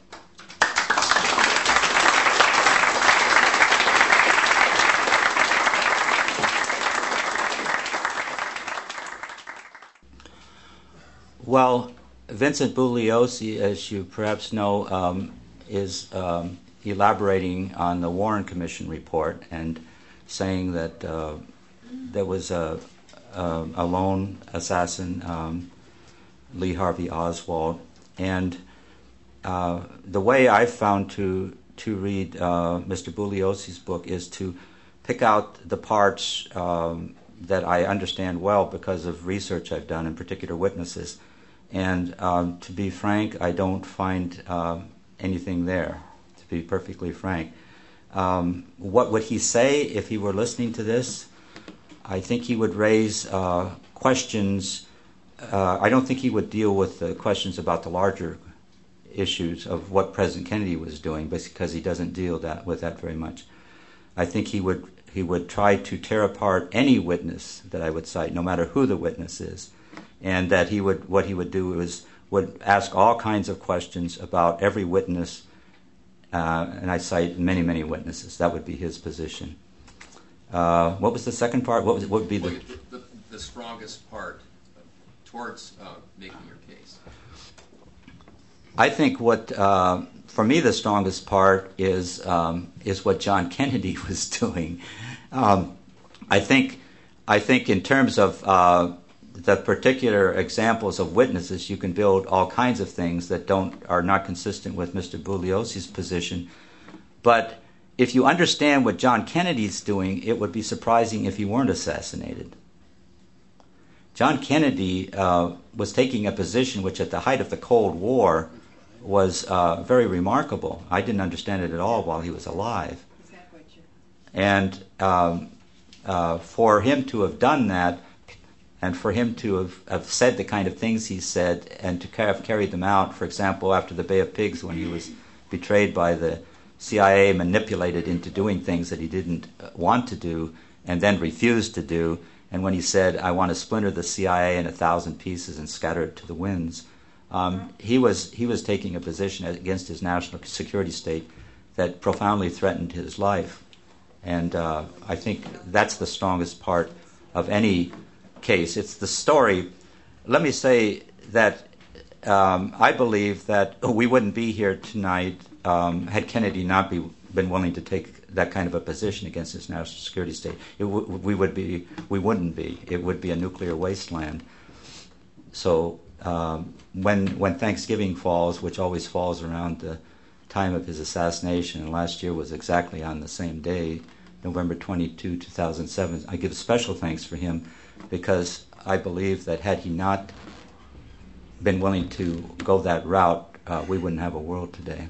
Well, Vincent Bugliosi, as you perhaps know, um, is um, elaborating on the Warren Commission report and saying that uh, there was a, a, a lone assassin, um, Lee Harvey Oswald, and uh, the way I found to to read uh, Mister Bugliosi's book is to pick out the parts um, that I understand well because of research I've done in particular witnesses. And um, to be frank, I don't find uh, anything there, to be perfectly frank. Um, what would he say if he were listening to this? I think he would raise uh, questions. Uh, I don't think he would deal with the questions about the larger issues of what President Kennedy was doing, because he doesn't deal that with that very much. I think he would he would try to tear apart any witness that I would cite, no matter who the witness is. And that he would, what he would do is would ask all kinds of questions about every witness, uh, and I cite many, many witnesses. That would be his position. Uh, what was the second part? What, was, what would be the, the the strongest part towards uh, making your case? I think what, uh, for me, the strongest part is um, is what John Kennedy was doing. Um, I think, I think in terms of uh, the particular examples of witnesses, you can build all kinds of things that don't are not consistent with Mister Bugliosi's position. But if you understand what John Kennedy's doing, it would be surprising if he weren't assassinated. John Kennedy uh, was taking a position which at the height of the Cold War was uh, very remarkable. I didn't understand it at all while he was alive. And um, uh, for him to have done that, and for him to have, have said the kind of things he said, and to have carried them out, for example, after the Bay of Pigs, when he was betrayed by the C I A, manipulated into doing things that he didn't want to do, and then refused to do, and when he said, I want to splinter the C I A in a thousand pieces and scatter it to the winds, um, he was he was taking a position against his national security state that profoundly threatened his life. And uh, I think that's the strongest part of any case. It's the story. Let me say that um, I believe that we wouldn't be here tonight um, had Kennedy not be, been willing to take that kind of a position against his national security state. It w- we would be, we wouldn't be. It would be a nuclear wasteland. So um, when when Thanksgiving falls, which always falls around the time of his assassination, and last year was exactly on the same day, November twenty-second, two thousand seven, I give special thanks for him, because I believe that had he not been willing to go that route, uh, we wouldn't have a world today.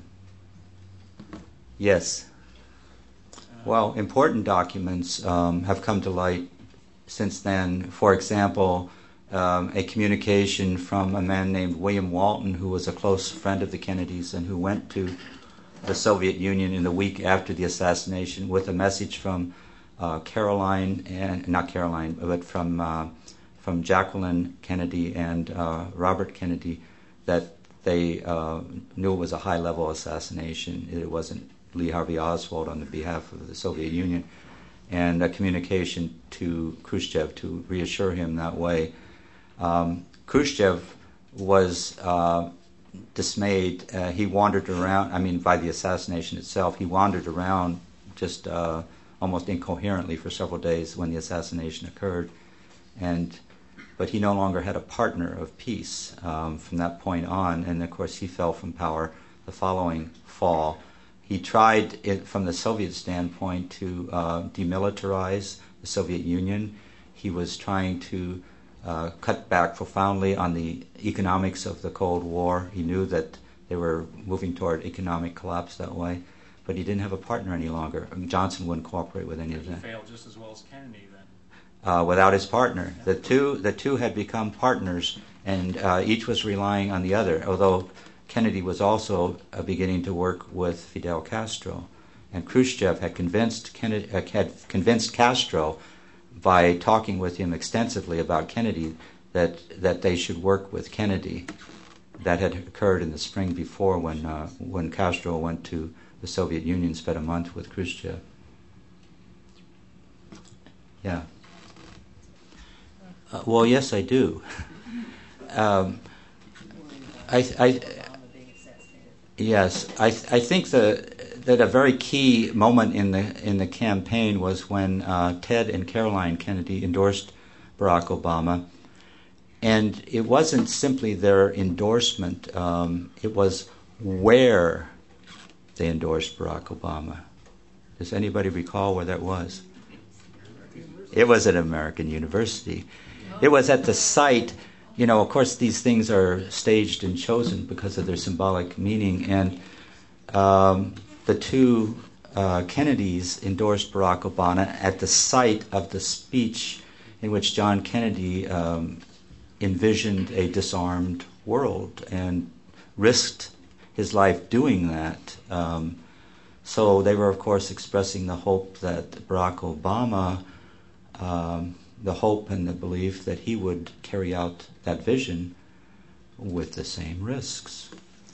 Yes. Well, important documents um, have come to light since then. For example, um, a communication from a man named William Walton, who was a close friend of the Kennedys and who went to the Soviet Union in the week after the assassination with a message from uh, Caroline, and not Caroline, but from uh, from Jacqueline Kennedy and uh, Robert Kennedy, that they uh, knew it was a high-level assassination. It wasn't Lee Harvey Oswald on the behalf of the Soviet Union, and a communication to Khrushchev to reassure him that way. Um, Khrushchev was uh, dismayed. Uh, he wandered around, I mean, by the assassination itself, he wandered around just uh, almost incoherently for several days when the assassination occurred. And but he no longer had a partner of peace um, from that point on, and of course he fell from power the following fall. He tried, it, from the Soviet standpoint, to uh, demilitarize the Soviet Union. He was trying to uh, cut back profoundly on the economics of the Cold War. He knew that they were moving toward economic collapse that way, but he didn't have a partner any longer. I mean, Johnson wouldn't cooperate with any of that. He failed just as well as Kennedy then. Uh, without his partner. The two the two had become partners, and uh, each was relying on the other, although Kennedy was also uh, beginning to work with Fidel Castro. And Khrushchev had convinced, Kennedy, uh, had convinced Castro by talking with him extensively about Kennedy that that they should work with Kennedy. That had occurred in the spring before, when uh, when Castro went to the Soviet Union, spent a month with Khrushchev. Yeah. Uh, well, yes, I do. um, I, I, yes, I, I think the, that a very key moment in the in the campaign was when uh, Ted and Caroline Kennedy endorsed Barack Obama, and it wasn't simply their endorsement; um, it was where they endorsed Barack Obama. Does anybody recall where that was? It was at American University. It was at the site, you know, of course these things are staged and chosen because of their symbolic meaning, and um, the two uh, Kennedys endorsed Barack Obama at the site of the speech in which John Kennedy um, envisioned a disarmed world and risked his life doing that. Um, so they were, of course, expressing the hope that Barack Obama um, the hope and the belief that he would carry out that vision with the same risks.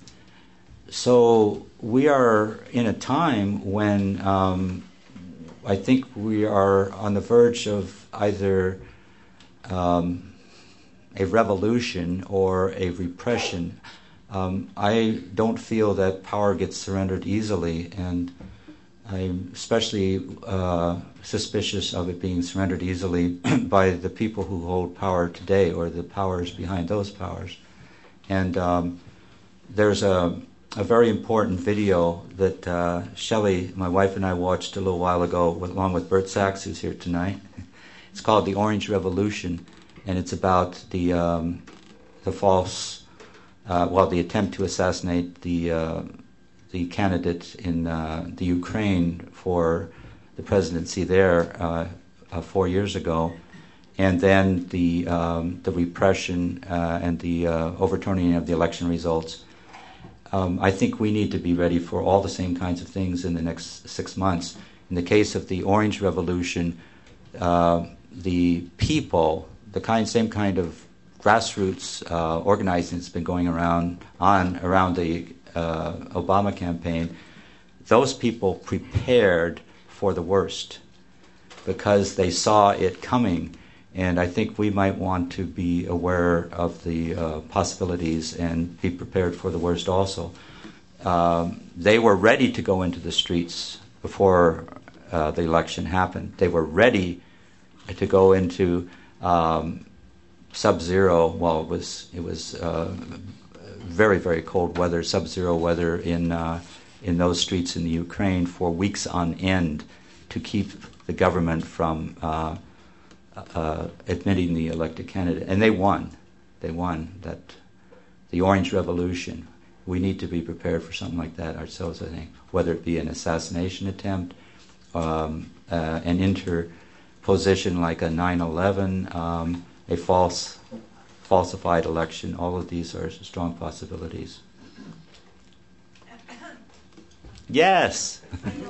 So we are in a time when um, I think we are on the verge of either um, a revolution or a repression. Um, I don't feel that power gets surrendered easily, and I'm especially uh, suspicious of it being surrendered easily by the people who hold power today, or the powers behind those powers. And um, there's a, a very important video that uh, Shelley, my wife, and I watched a little while ago, with, along with Bert Sachs, who's here tonight. It's called The Orange Revolution, and it's about the um, the false, uh, well, the attempt to assassinate the uh, the candidate in uh, the Ukraine for the presidency there, uh, uh, four years ago, and then the um, the repression uh, and the uh, overturning of the election results. Um, I think we need to be ready for all the same kinds of things in the next six months. In the case of the Orange Revolution, uh, the people, the kind, same kind of grassroots uh, organizing that's been going around on around the uh, Obama campaign, those people prepared for the worst because they saw it coming. And I think we might want to be aware of the uh, possibilities and be prepared for the worst also. Um, they were ready to go into the streets before uh, the election happened. They were ready to go into um, sub-zero. Well, it was it was uh, very very cold weather, sub-zero weather in uh, in those streets in the Ukraine for weeks on end to keep the government from uh, uh, admitting the elected candidate, and they won. They won that the Orange Revolution. We need to be prepared for something like that ourselves, I think, whether it be an assassination attempt, um, uh, an interposition like a nine eleven, um, a false, falsified election. All of these are strong possibilities. Yes.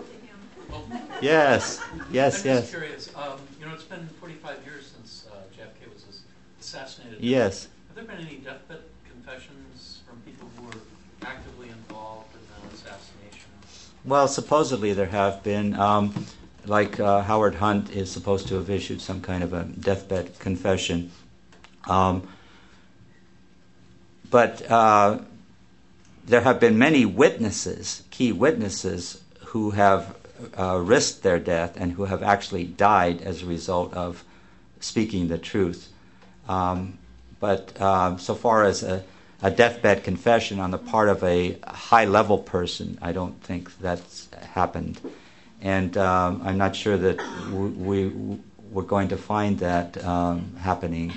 yes. Yes. I'm yes. just curious. Um, you know, it's been forty-five years since uh, J F K was assassinated. Yes. Have there been any deathbed confessions from people who were actively involved in the assassination? Well, supposedly there have been. Um, like uh, Howard Hunt is supposed to have issued some kind of a deathbed confession. Um, but uh, there have been many witnesses, key witnesses, who have uh, risked their death and who have actually died as a result of speaking the truth. Um, but uh, so far as a, a deathbed confession on the part of a high-level person, I don't think that's happened. And um, I'm not sure that we, we, we're going to find that um, happening.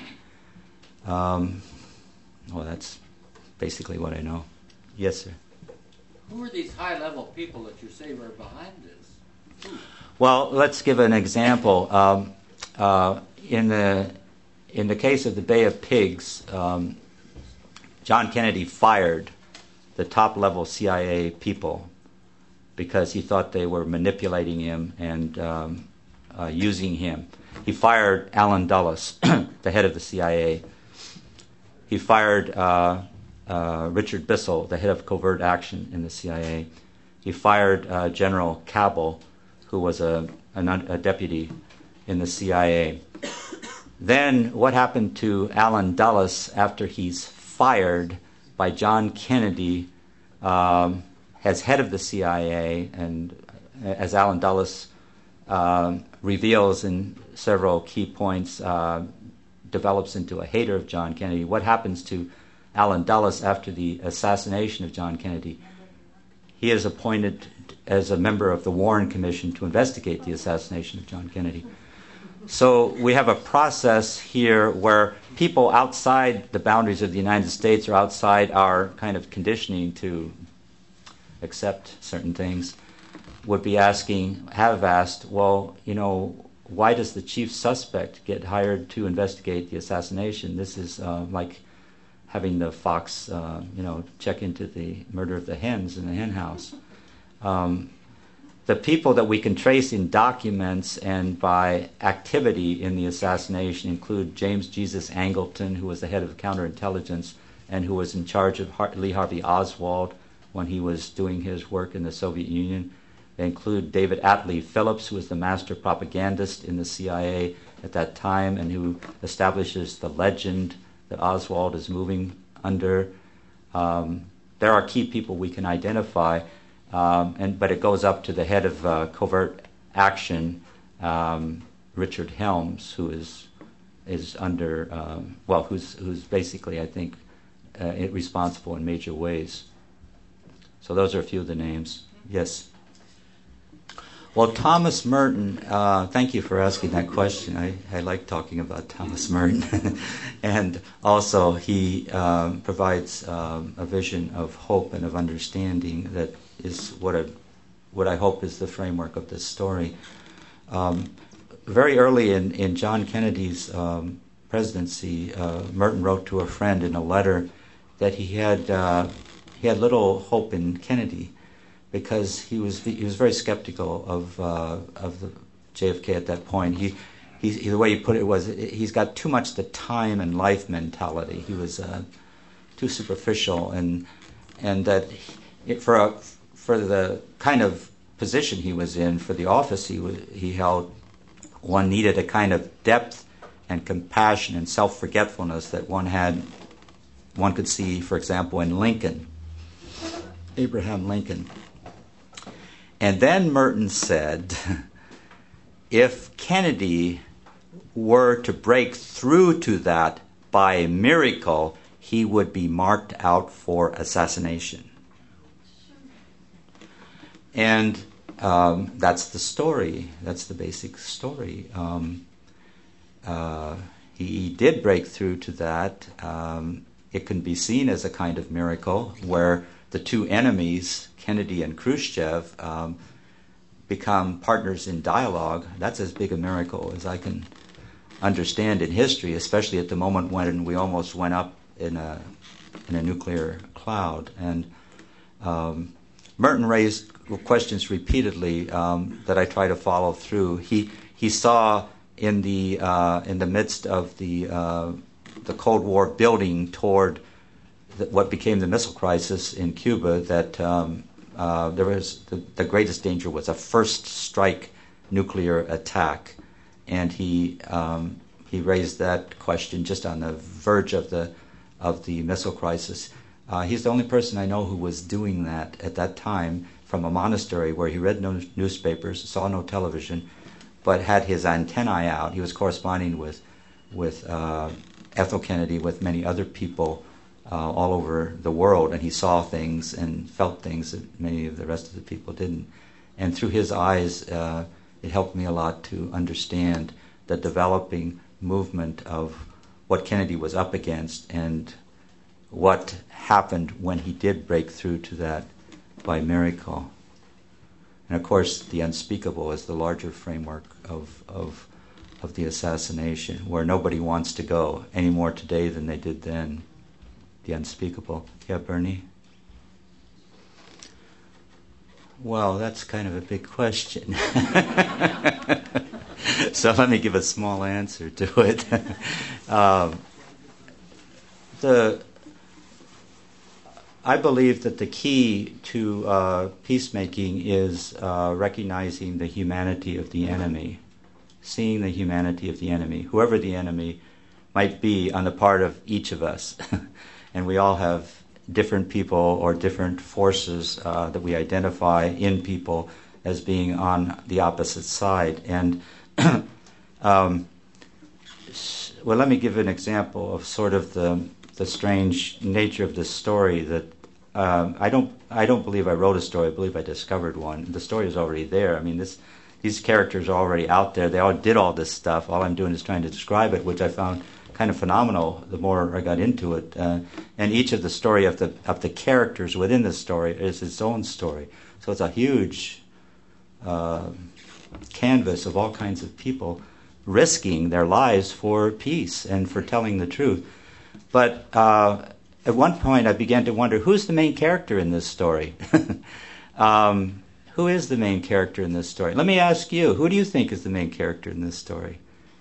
Um, well, that's basically what I know. Yes, sir. Who are these high-level people that you say were behind this? Who? Well, let's give an example. Um, uh, in the in the case of the Bay of Pigs, um, John Kennedy fired the top-level C I A people because he thought they were manipulating him and um, uh, using him. He fired Alan Dulles, the head of the C I A. He fired uh, uh, Richard Bissell, the head of covert action in the C I A. He fired uh, General Cabell, who was a, a, a deputy in the C I A. Then what happened to Alan Dulles after he's fired by John Kennedy um, as head of the C I A, and as Alan Dulles uh, reveals in several key points, uh, develops into a hater of John Kennedy. What happens to Alan Dulles after the assassination of John Kennedy? He is appointed as a member of the Warren Commission to investigate the assassination of John Kennedy. So we have a process here where people outside the boundaries of the United States or outside our kind of conditioning to accept certain things would be asking, have asked, well, you know, why does the chief suspect get hired to investigate the assassination? This is uh, like having the fox, uh, you know, check into the murder of the hens in the hen house. Um, the people that we can trace in documents and by activity in the assassination include James Jesus Angleton, who was the head of counterintelligence and who was in charge of Har- Lee Harvey Oswald when he was doing his work in the Soviet Union. They include David Atlee Phillips, who was the master propagandist in the C I A at that time and who establishes the legend that Oswald is moving under. Um, there are key people we can identify, um, and but it goes up to the head of uh, covert action, um, Richard Helms, who is is under um, well, who's who's basically, I think, uh, responsible in major ways. So those are a few of the names. Yes. Well, Thomas Merton, uh, thank you for asking that question. I, I like talking about Thomas Merton. And also he um, provides um, a vision of hope and of understanding that is what, a, what I hope is the framework of this story. Um, very early in, in John Kennedy's um, presidency, uh, Merton wrote to a friend in a letter that he had uh, he had little hope in Kennedy because he was he was very skeptical of uh, of the J F K at that point. He, he the way he put it was he's got too much the time and life mentality. He was uh, too superficial, and and that it, for a, for the kind of position he was in, for the office he was, he held, one needed a kind of depth and compassion and self-forgetfulness that one had, one could see, for example, in Lincoln, Abraham Lincoln. And then Merton said, if Kennedy were to break through to that by a miracle, he would be marked out for assassination. And um, that's the story. That's the basic story. Um, uh, he, he did break through to that. Um, it can be seen as a kind of miracle where the two enemies, Kennedy and Khrushchev, um, become partners in dialogue. That's as big a miracle as I can understand in history, especially at the moment when we almost went up in a in a nuclear cloud. And um, Merton raised questions repeatedly um, that I try to follow through. He he saw in the uh, in the midst of the uh, the Cold War building toward the, what became the missile crisis in Cuba that um, uh, there was the, the greatest danger was a first strike nuclear attack, and he um, he raised that question just on the verge of the of the missile crisis. Uh, he's the only person I know who was doing that at that time from a monastery where he read no newspapers, saw no television, but had his antennae out. He was corresponding with with uh, Ethel Kennedy, with many other people uh, all over the world, and he saw things and felt things that many of the rest of the people didn't. And through his eyes, uh, it helped me a lot to understand the developing movement of what Kennedy was up against and what happened when he did break through to that by miracle. And of course, the unspeakable is the larger framework of of of the assassination, where nobody wants to go any more today than they did then. The unspeakable. Yeah, Bernie? Well, that's kind of a big question. So let me give a small answer to it. um, the I believe that the key to uh, peacemaking is uh, recognizing the humanity of the enemy, seeing the humanity of the enemy, whoever the enemy might be on the part of each of us. And we all have different people or different forces uh, that we identify in people as being on the opposite side. And um, well, let me give an example of sort of the the strange nature of this story. That um, I don't I don't believe I wrote a story. I believe I discovered one. The story is already there. I mean, this these characters are already out there. They all did all this stuff. All I'm doing is trying to describe it, which I found kind of phenomenal the more I got into it. Uh, and each of the story of the of the characters within the story is its own story. So it's a huge uh, canvas of all kinds of people risking their lives for peace and for telling the truth. But uh, at one point I began to wonder, who's the main character in this story? um, who is the main character in this story? Let me ask you, who do you think is the main character in this story?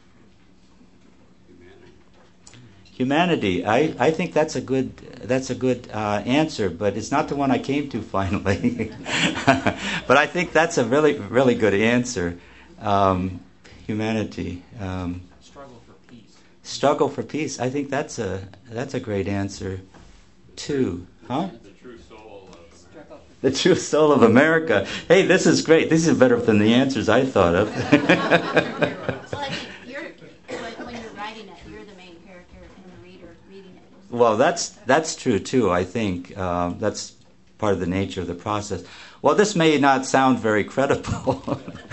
Humanity. I, I think that's a good that's a good uh, answer, but it's not the one I came to finally. But I think that's a really really good answer. Um, humanity. Um, Struggle for peace. Struggle for peace. I think that's a that's a great answer, too. Huh? The true soul of America. The true soul of America. Hey, this is great. This is better than the answers I thought of. Well, I think you're, when, when you're writing it, you're the main character and the reader reading it. Well, that's that's true too. I think um, that's part of the nature of the process. Well, this may not sound very credible,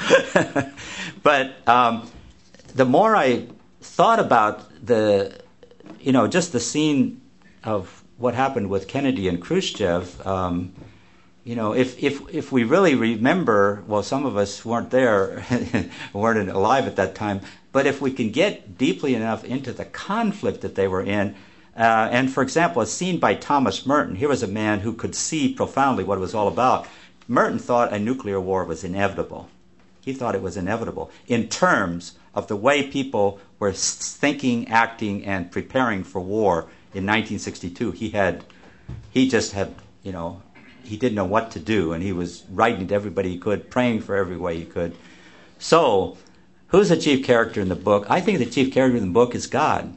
but um, the more I thought about the, you know, just the scene of what happened with Kennedy and Khrushchev, um, you know, if, if, if we really remember, well, some of us weren't there, weren't alive at that time, but if we can get deeply enough into the conflict that they were in, uh, and for example, as seen by Thomas Merton, here was a man who could see profoundly what it was all about. Merton thought a nuclear war was inevitable. He thought it was inevitable in terms of the way people were thinking, acting, and preparing for war in nineteen sixty-two. He had, he just had, you know, he didn't know what to do, and he was writing to everybody he could, praying for every way he could. So, who's the chief character in the book? I think the chief character in the book is God.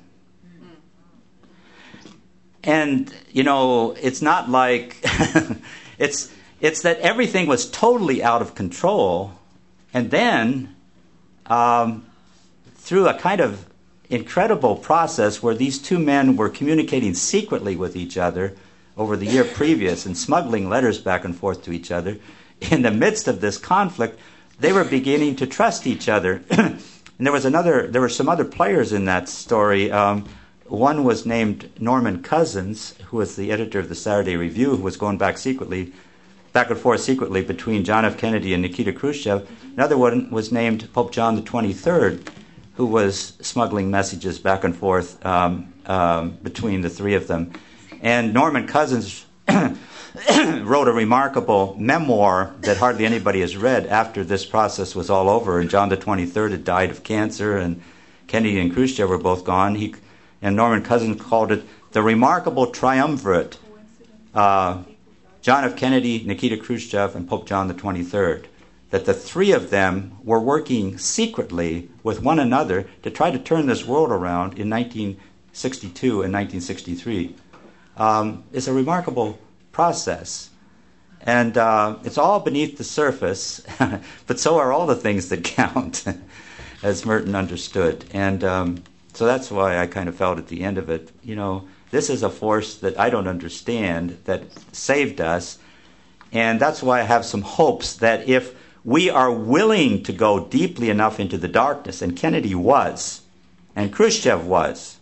And, you know, it's not like, it's it's that everything was totally out of control, and then um, through a kind of incredible process where these two men were communicating secretly with each other over the year previous and smuggling letters back and forth to each other, in the midst of this conflict, they were beginning to trust each other. And there was another, there were some other players in that story. Um, one was named Norman Cousins, who was the editor of the Saturday Review, who was going back secretly, back and forth secretly between John F. Kennedy and Nikita Khrushchev. Another one was named Pope John the twenty-third, who was smuggling messages back and forth um, um, between the three of them. And Norman Cousins wrote a remarkable memoir that hardly anybody has read after this process was all over, and John the twenty-third had died of cancer, and Kennedy and Khrushchev were both gone. He, and Norman Cousins called it the remarkable triumvirate, uh, John F. Kennedy, Nikita Khrushchev, and Pope John the twenty-third, that the three of them were working secretly with one another to try to turn this world around in nineteen sixty-two and nineteen sixty-three. Um, it's a remarkable process. And uh, it's all beneath the surface, but so are all the things that count, as Merton understood. And um, so that's why I kind of felt at the end of it, you know, this is a force that I don't understand that saved us. And that's why I have some hopes that if we are willing to go deeply enough into the darkness, and Kennedy was, and Khrushchev was,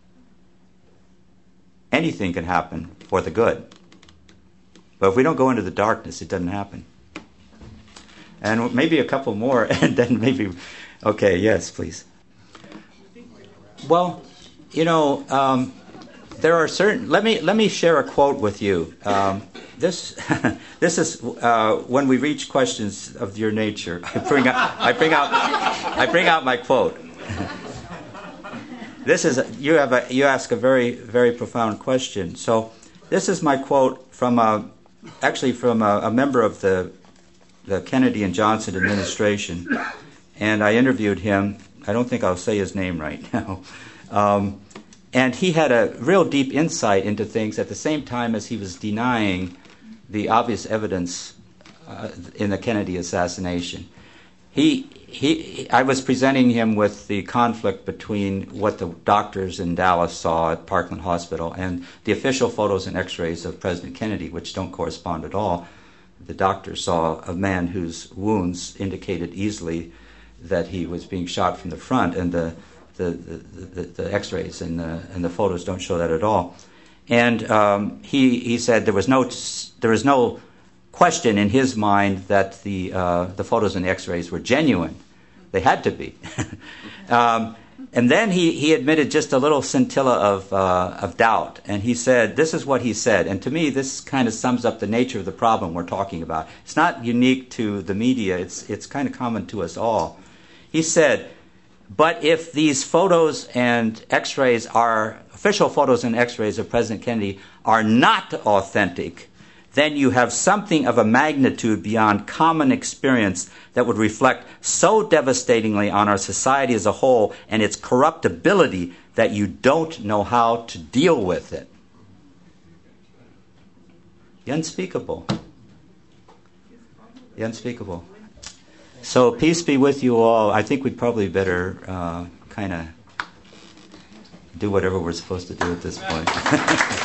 anything can happen for the good. But if we don't go into the darkness, it doesn't happen. And maybe a couple more, and then maybe... Okay, yes, please. Well, you know, um, there are certain... Let me let me share a quote with you. Um, this this is uh, when we reach questions of your nature. I bring out I bring out I bring out my quote. This is a, you have a you ask a very very profound question. So this is my quote from a actually from a, a member of the the Kennedy and Johnson administration, and I interviewed him. I don't think I'll say his name right now, um, and he had a real deep insight into things at the same time as he was denying the obvious evidence uh, in the Kennedy assassination. He. He, I was presenting him with the conflict between what the doctors in Dallas saw at Parkland Hospital and the official photos and x-rays of President Kennedy, which don't correspond at all. The doctors saw a man whose wounds indicated easily that he was being shot from the front, and the the, the, the, the x-rays and the, and the photos don't show that at all. And um, he he said there was no there was no question in his mind that the uh, the photos and the x-rays were genuine. They had to be. um, and then he, he admitted just a little scintilla of uh, of doubt, and he said, this is what he said, and to me this kind of sums up the nature of the problem we're talking about. It's not unique to the media, it's it's kind of common to us all. He said, but if these photos and x-rays are, official photos and x-rays of President Kennedy are not authentic, then you have something of a magnitude beyond common experience that would reflect so devastatingly on our society as a whole and its corruptibility that you don't know how to deal with it. The unspeakable. The unspeakable. So peace be with you all. I think we'd probably better uh, kind of do whatever we're supposed to do at this point.